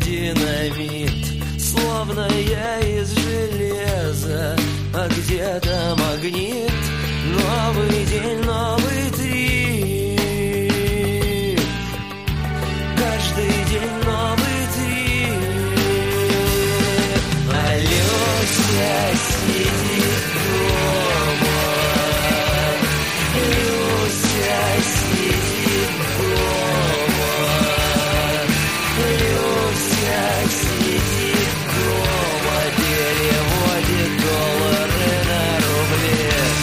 динамит, словно я из железа, а где-то магнит. Новый день, новый трип, каждый день новый трип. А Люся сидит дома, Люся сидит дома, Люся сидит дома, переводит доллары на рубли.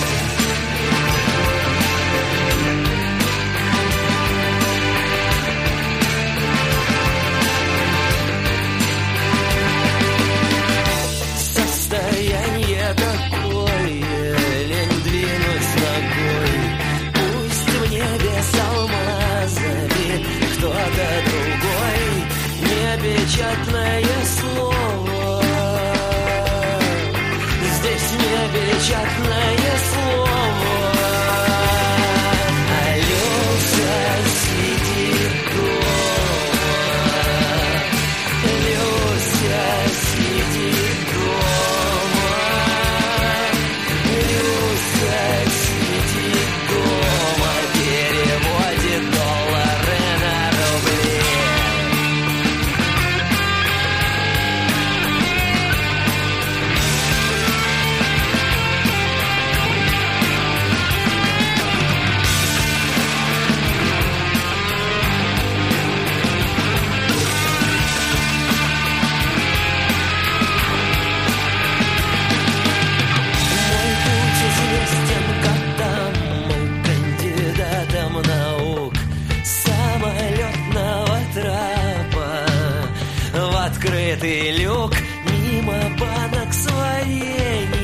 Состояние такое, лень двинуть ногой. Пусть в небе с алмазами кто-то другой. Непечатное слово, здесь непечатное слово. А Люся сидит дома, Люся сидит дома, Люся сидит дома, переводит доллары на рубли. Мой путь известен котам, кандидатам наук самолетного трапа в открытый люк, мимо банок с вареньем